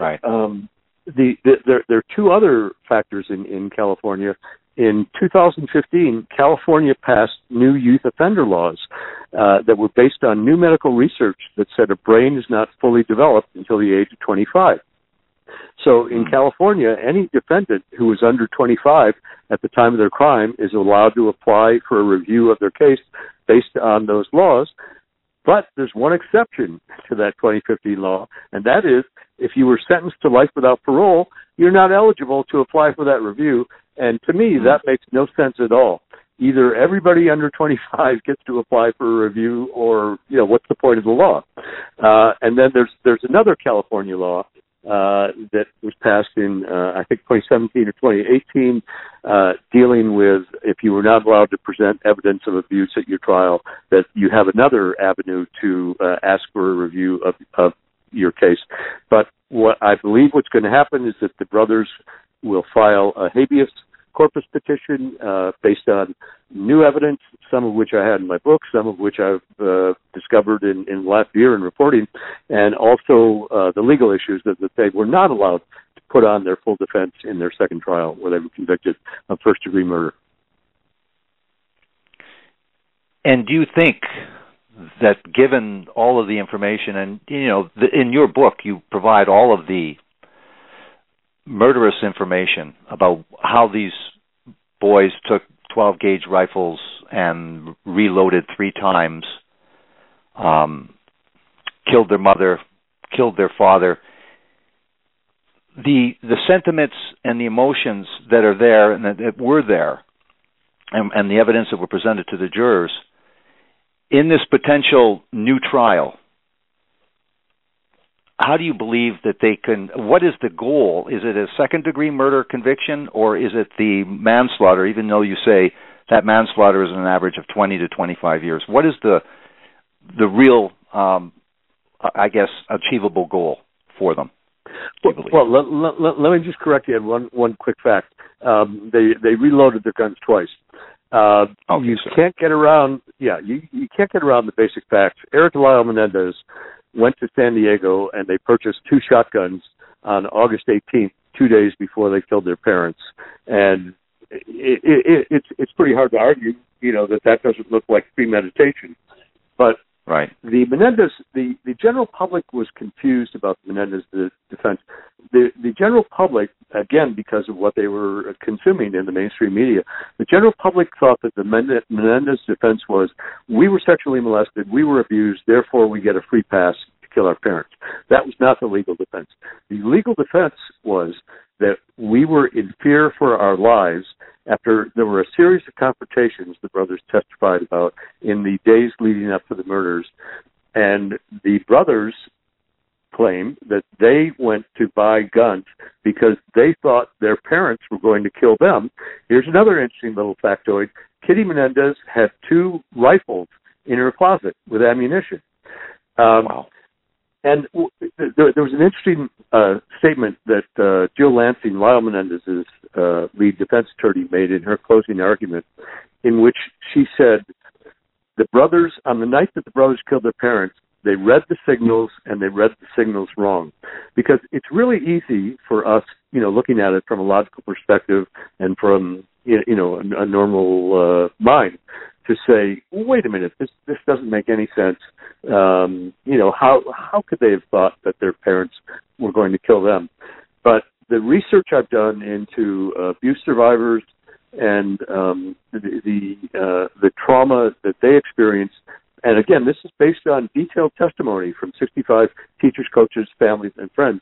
there are 2 other factors in California. In 2015, California passed new youth offender laws that were based on new medical research that said a brain is not fully developed until the age of 25. So in California, any defendant who is under 25 at the time of their crime is allowed to apply for a review of their case based on those laws. But there's one exception to that 2015 law, and that is if you were sentenced to life without parole, you're not eligible to apply for that review. And to me, that makes no sense at all. Either everybody under 25 gets to apply for a review, or what's the point of the law? And then there's another California law that was passed in I think 2017 or 2018, dealing with if you were not allowed to present evidence of abuse at your trial, that you have another avenue to ask for a review of your case. But what I believe what's going to happen is that the brothers will file a habeas corpus petition based on new evidence, some of which I had in my book, some of which I've discovered in last year in reporting, and also the legal issues that they were not allowed to put on their full defense in their second trial where they were convicted of first-degree murder. And do you think that given all of the information, and in your book you provide all of the murderous information about how these boys 12-gauge rifles and reloaded 3 times, killed their mother, killed their father. The sentiments and the emotions that are there and that were there, and the evidence that were presented to the jurors in this potential new trial, how do you believe that they can, what is the goal? Is it a second-degree murder conviction, or is it the manslaughter, even though you say that manslaughter is an average of 20 to 25 years? What is the real, achievable goal for them? Well, let me just correct you on one quick fact. They reloaded their guns twice. You can't get around. Yeah, you can't get around the basic facts. Eric and Lyle Menendez went to San Diego and they purchased 2 shotguns on August 18th, 2 days before they killed their parents. And it's pretty hard to argue, that doesn't look like premeditation. But right. The Menendez, the general public was confused about the Menendez defense. The general public, again, because of what they were consuming in the mainstream media, the general public thought that the Menendez defense was, we were sexually molested, we were abused, therefore we get a free pass to kill our parents. That was not the legal defense. The legal defense was that we were in fear for our lives after there were a series of confrontations the brothers testified about in the days leading up to the murders. And the brothers claim that they went to buy guns because they thought their parents were going to kill them. Here's another interesting little factoid. Kitty Menendez had 2 rifles in her closet with ammunition. Wow. And there was an interesting statement that Jill Lansing, Lyle Menendez's lead defense attorney, made in her closing argument, in which she said, the brothers, on the night that the brothers killed their parents, they read the signals and they read the signals wrong. Because it's really easy for us, looking at it from a logical perspective and from, a normal mind, to say, wait a minute, this doesn't make any sense. How could they have thought that their parents were going to kill them? But the research I've done into abuse survivors and the trauma that they experienced, and again, this is based on detailed testimony from 65 teachers, coaches, families, and friends.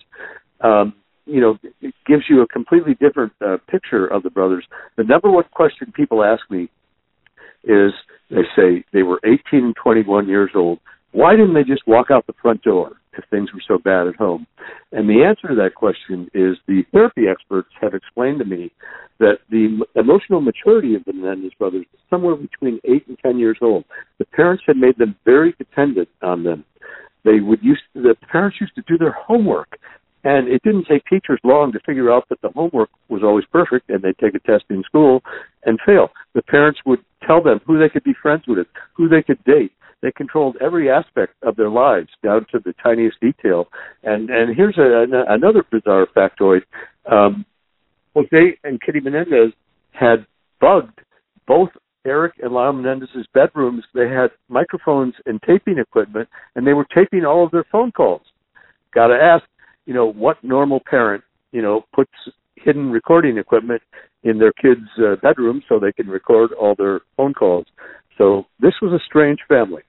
It gives you a completely different picture of the brothers. The number one question people ask me is, they say they were 18 and 21 years old. Why didn't they just walk out the front door if things were so bad at home? And the answer to that question is the therapy experts have explained to me that the emotional maturity of the Menendez brothers is somewhere between 8 and 10 years old. The parents had made them very dependent on them. The parents used to do their homework, and it didn't take teachers long to figure out that the homework was always perfect, and they'd take a test in school and fail. The parents would tell them who they could be friends with, who they could date. They controlled every aspect of their lives down to the tiniest detail. And here's another bizarre factoid. Jose and Kitty Menendez had bugged both Eric and Lyle Menendez's bedrooms. They had microphones and taping equipment, and they were taping all of their phone calls. Got to ask, what normal parent, puts hidden recording equipment in their kids' bedroom so they can record all their phone calls. So this was a strange family.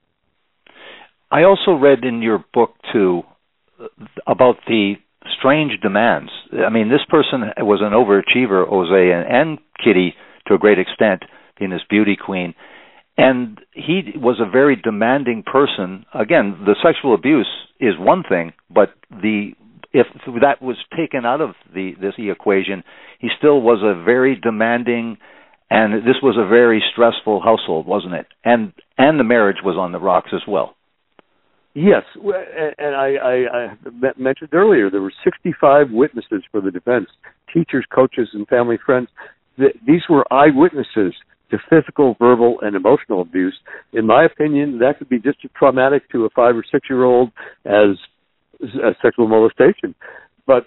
I also read in your book, too, about the strange demands. I mean, this person was an overachiever, Jose, and Kitty, to a great extent, being this beauty queen. And he was a very demanding person. Again, the sexual abuse is one thing, but if that was taken out of the equation, he still was a very demanding, and this was a very stressful household, wasn't it? And the marriage was on the rocks as well. Yes, and I mentioned earlier, there were 65 witnesses for the defense, teachers, coaches, and family friends. These were eyewitnesses to physical, verbal, and emotional abuse. In my opinion, that could be just as traumatic to a 5 or 6 year old as a sexual molestation. But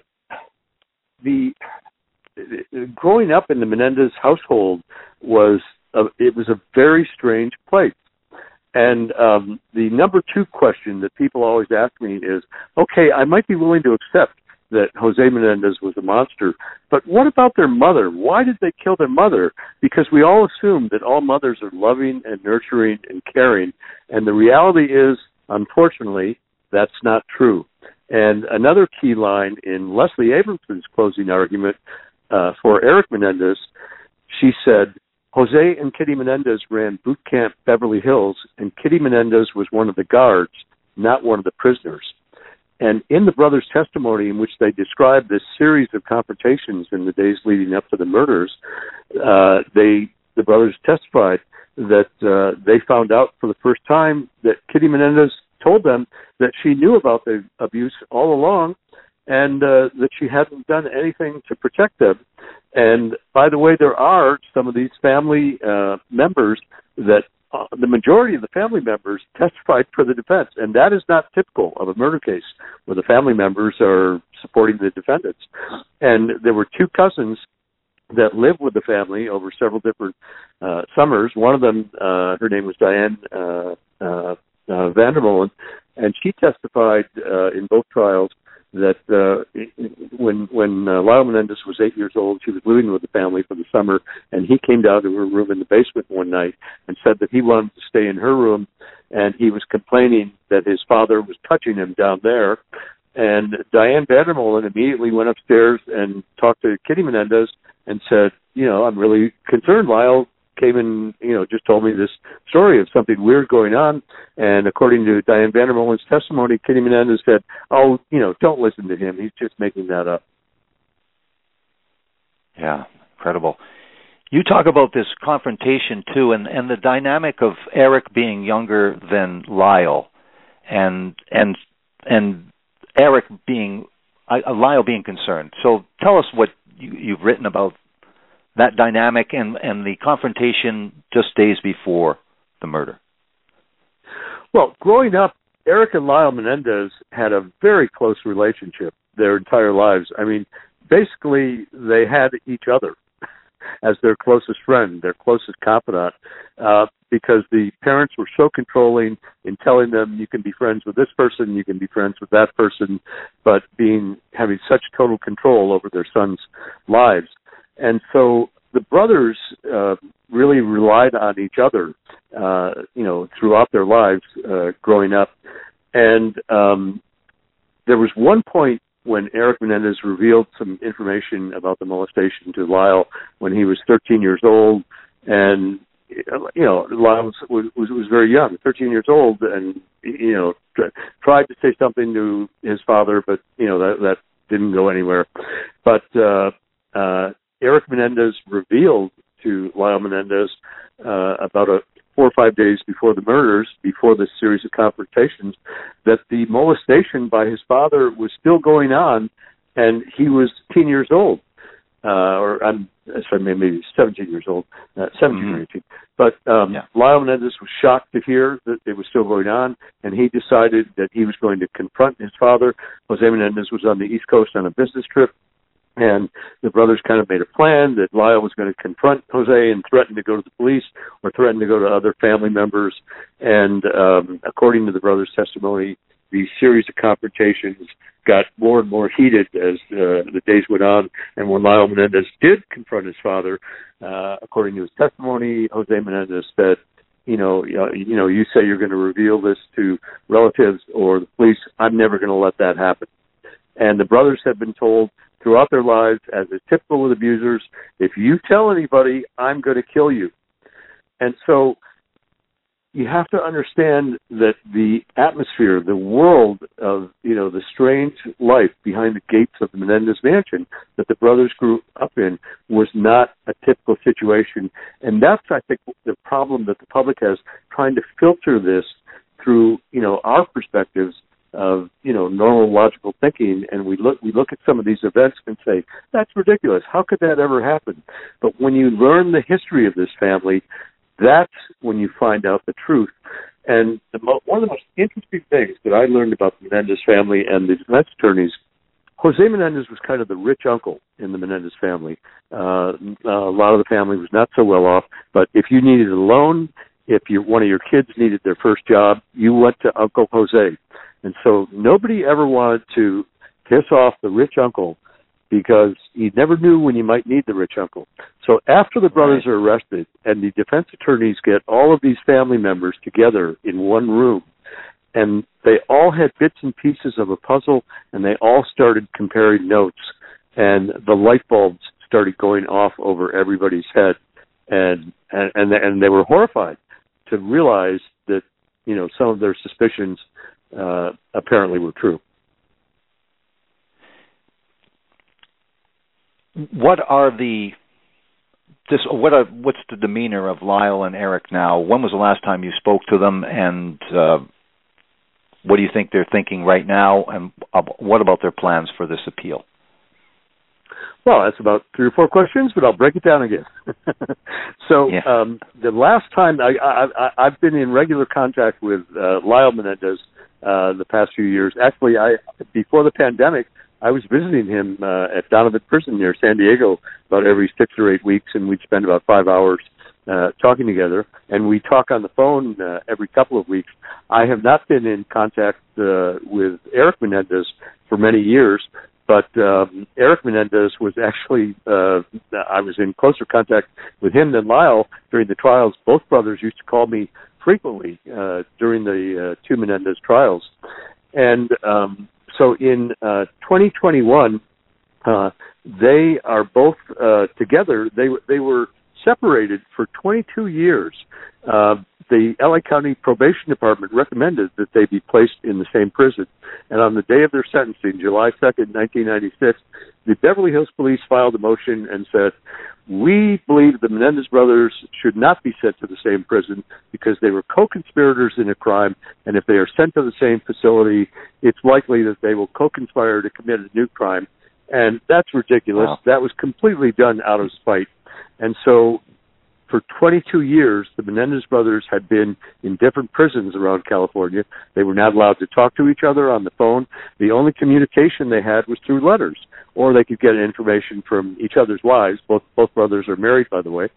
growing up in the Menendez household was a very strange place. And the number 2 question that people always ask me is, okay, I might be willing to accept that Jose Menendez was a monster. But what about their mother? Why did they kill their mother? Because we all assume that all mothers are loving and nurturing and caring. And the reality is, unfortunately, that's not true. And another key line in Leslie Abramson's closing argument for Eric Menendez, she said, Jose and Kitty Menendez ran boot camp Beverly Hills, and Kitty Menendez was one of the guards, not one of the prisoners. And in the brothers' testimony, in which they described this series of confrontations in the days leading up to the murders, the brothers testified that they found out for the first time that Kitty Menendez told them that she knew about the abuse all along, and that she hadn't done anything to protect them. And by the way, there are some of these family members that the majority of the family members testified for the defense, and that is not typical of a murder case where the family members are supporting the defendants. And there were two cousins that lived with the family over several different summers. One of them, her name was Diane Vandermolen, and she testified in both trials that when Lyle Menendez was 8 years old, she was living with the family for the summer, and he came down to her room in the basement one night and said that he wanted to stay in her room, and he was complaining that his father was touching him down there. And Diane Vandermolen immediately went upstairs and talked to Kitty Menendez and said, I'm really concerned. Lyle came and, just told me this story of something weird going on. And according to Diane Vandermolen's testimony, Kitty Menendez said, don't listen to him. He's just making that up. Yeah, incredible. You talk about this confrontation, too, and the dynamic of Eric being younger than Lyle and Eric being, Lyle being concerned. So tell us what you've written about that dynamic and the confrontation just days before the murder. Well, growing up, Eric and Lyle Menendez had a very close relationship their entire lives. I mean, basically, they had each other as their closest friend, their closest confidant, because the parents were so controlling in telling them you can be friends with this person, you can be friends with that person, but having such total control over their sons' lives. And so the brothers really relied on each other, throughout their lives growing up. And there was one point when Eric Menendez revealed some information about the molestation to Lyle when he was 13 years old. And, Lyle was very young, 13 years old, and, tried to say something to his father, but, that didn't go anywhere. But Eric Menendez revealed to Lyle Menendez about 4 or 5 days before the murders, before this series of confrontations, that the molestation by his father was still going on, and he was 10 years old, maybe 17 years old, 17 or 18. But Lyle Menendez was shocked to hear that it was still going on, and he decided that he was going to confront his father. Jose Menendez was on the East Coast on a business trip, and the brothers kind of made a plan that Lyle was going to confront Jose and threaten to go to the police or threaten to go to other family members. And according to the brothers' testimony, the series of confrontations got more and more heated as the days went on. And when Lyle Menendez did confront his father, according to his testimony, Jose Menendez said, you say you're going to reveal this to relatives or the police. I'm never going to let that happen. And the brothers had been told throughout their lives, as is typical with abusers, if you tell anybody, I'm going to kill you. And so you have to understand that the atmosphere, the world of, the strange life behind the gates of the Menendez mansion that the brothers grew up in was not a typical situation. And that's, I think, the problem that the public has, trying to filter this through, our perspectives of, normal logical thinking, and we look at some of these events and say, that's ridiculous. How could that ever happen? But when you learn the history of this family, that's when you find out the truth. And one of the most interesting things that I learned about the Menendez family and the defense attorneys, Jose Menendez was kind of the rich uncle in the Menendez family. A lot of the family was not so well off, but if you needed a loan, if one of your kids needed their first job, you went to Uncle Jose. And so nobody ever wanted to piss off the rich uncle, because he never knew when you might need the rich uncle. So after the brothers are arrested and the defense attorneys get all of these family members together in one room, and they all had bits and pieces of a puzzle, and they all started comparing notes, and the light bulbs started going off over everybody's head, and they were horrified to realize that, you know, some of their suspicions apparently were true. What's the demeanor of Lyle and Eric now? When was the last time you spoke to them, and what do you think they're thinking right now, and what about their plans for this appeal? Well, that's about 3 or 4 questions, but I'll break it down again. So the last time I've been in regular contact with Lyle Menendez the past few years. Actually, before the pandemic, I was visiting him at Donovan Prison near San Diego about every 6 or 8 weeks, and we'd spend about 5 hours talking together, and we talk on the phone every couple of weeks. I have not been in contact with Eric Menendez for many years, but Eric Menendez was actually, I was in closer contact with him than Lyle during the trials. Both brothers used to call me frequently during the two Menendez trials. And so in 2021, they are both together. They were separated for 22 years. The LA County Probation Department recommended that they be placed in the same prison. And on the day of their sentencing, July 2nd, 1996, the Beverly Hills Police filed a motion and said, we believe the Menendez brothers should not be sent to the same prison because they were co-conspirators in a crime, and if they are sent to the same facility, it's likely that they will co-conspire to commit a new crime. And that's ridiculous. Wow. That was completely done out of spite. And so for 22 years, the Menendez brothers had been in different prisons around California. They were not allowed to talk to each other on the phone. The only communication they had was through letters, or they could get information from each other's wives. Both brothers are married, by the way.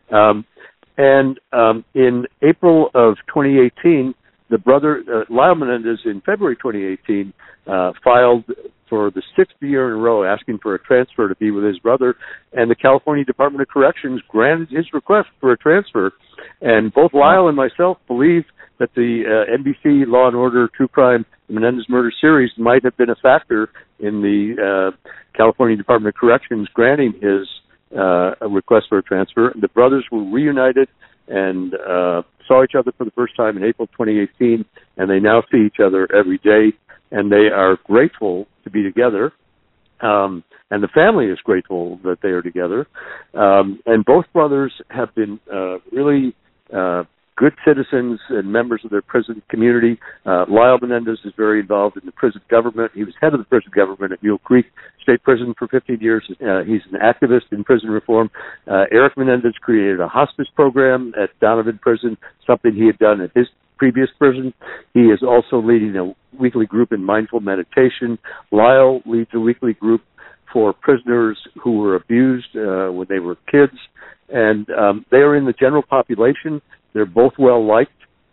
In April of 2018, the brother, Lyle Menendez, in February 2018, filed for the 6th year in a row asking for a transfer to be with his brother, and the California Department of Corrections granted his request for a transfer. And both Lyle and myself believe that the NBC Law and Order True Crime Menendez Murder series might have been a factor in the California Department of Corrections granting his a request for a transfer. The brothers were reunited and saw each other for the first time in April 2018, and they now see each other every day, and they are grateful to be together, and the family is grateful that they are together. And both brothers have been really good citizens and members of their prison community. Lyle Menendez is very involved in the prison government. He was head of the prison government at Mule Creek State Prison for 15 years. He's an activist in prison reform. Eric Menendez created a hospice program at Donovan Prison, something he had done at his previous prison. He is also leading a weekly group in mindful meditation. Lyle leads a weekly group for prisoners who were abused when they were kids. And they are in the general population. They're both well liked.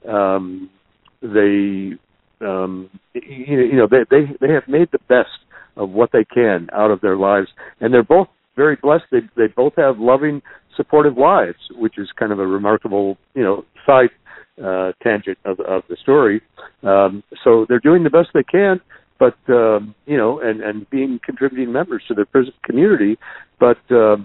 They have made the best of what they can out of their lives, and they're both very blessed. They both have loving, supportive wives, which is kind of a remarkable, side tangent of the story. So they're doing the best they can, but and being contributing members to their prison community, but.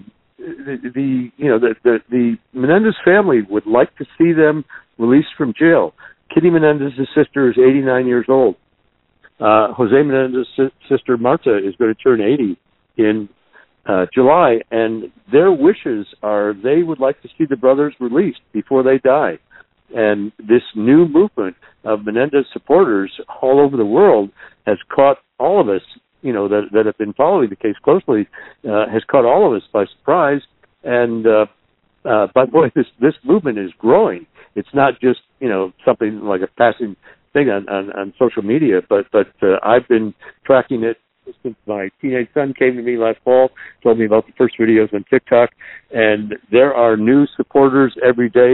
The Menendez family would like to see them released from jail. Kitty Menendez's sister is 89 years old. Jose Menendez's sister Marta is going to turn 80 in July, and their wishes are they would like to see the brothers released before they die. And this new movement of Menendez supporters all over the world has caught all of us, that have been following the case closely, has caught all of us by surprise. And by the way, this movement is growing. It's not just something like a passing thing on social media, but I've been tracking it since my teenage son came to me last fall, told me about the first videos on TikTok, and there are new supporters every day.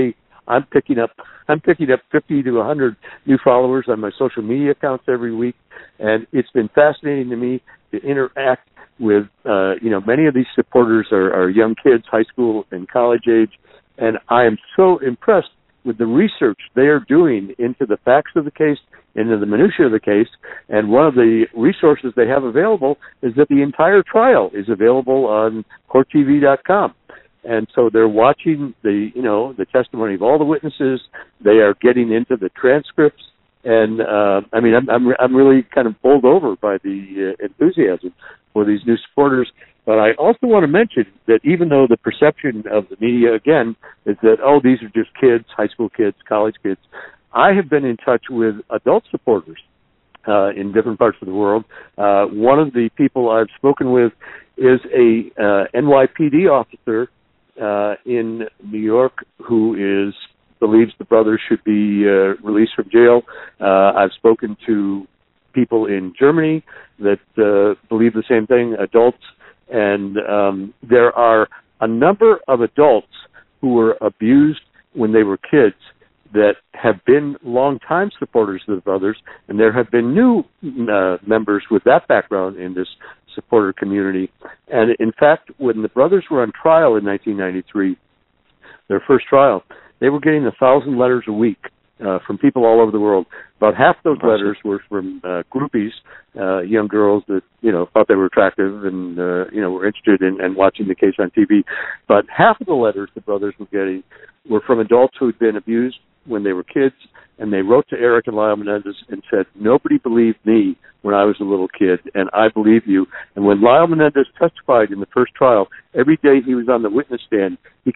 I'm picking up 50 to 100 new followers on my social media accounts every week, and it's been fascinating to me to interact with many of these supporters are young kids, high school and college age, and I am so impressed with the research they are doing into the facts of the case, into the minutiae of the case. And one of the resources they have available is that the entire trial is available on CourtTV.com. And so they're watching the testimony of all the witnesses. They are getting into the transcripts. And I'm really kind of bowled over by the enthusiasm for these new supporters. But I also want to mention that even though the perception of the media, again, is that, these are just kids, high school kids, college kids, I have been in touch with adult supporters in different parts of the world. One of the people I've spoken with is a NYPD officer in New York who believes the brothers should be released from jail. I've spoken to people in Germany that believe the same thing, adults, and there are a number of adults who were abused when they were kids that have been long-time supporters of the brothers, and there have been new members with that background in this supporter community. And in fact, when the brothers were on trial in 1993, their first trial, they were getting 1,000 letters a week from people all over the world. About half those letters were from groupies, young girls that thought they were attractive and were interested in watching the case on TV. But half of the letters the brothers were getting were from adults who had been abused when they were kids, and they wrote to Eric and Lyle Menendez and said, "Nobody believed me when I was a little kid, and I believe you." And when Lyle Menendez testified in the first trial, every day he was on the witness stand, he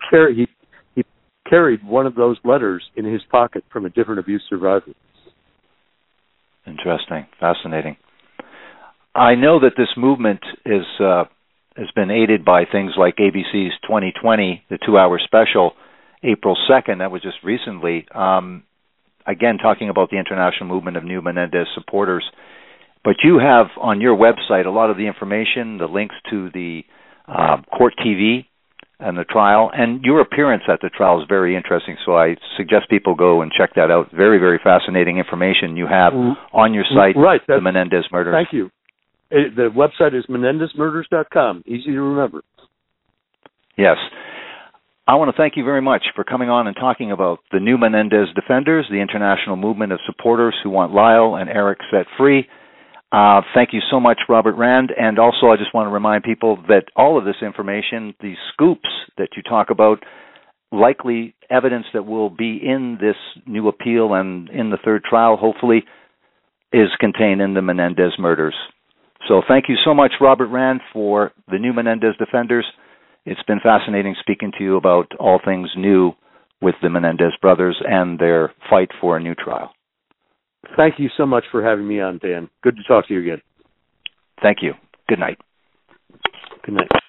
carried one of those letters in his pocket from a different abuse survivor. Interesting. Fascinating. I know that this movement has been aided by things like ABC's 2020, the 2-hour special, April 2nd, that was just recently, again, talking about the international movement of new Menendez supporters. But you have on your website a lot of the information, the links to the Court TV and the trial, and your appearance at the trial is very interesting, so I suggest people go and check that out. Very, very fascinating information you have on your site, right, the Menendez Murders. Thank you. The website is MenendezMurders.com, easy to remember. Yes. I want to thank you very much for coming on and talking about the new Menendez Defenders, the international movement of supporters who want Lyle and Eric set free. Thank you so much, Robert Rand. And also, I just want to remind people that all of this information, these scoops that you talk about, likely evidence that will be in this new appeal and in the third trial, hopefully, is contained in the Menendez Murders. So thank you so much, Robert Rand, for the new Menendez Defenders. It's been fascinating speaking to you about all things new with the Menendez brothers and their fight for a new trial. Thank you so much for having me on, Dan. Good to talk to you again. Thank you. Good night. Good night.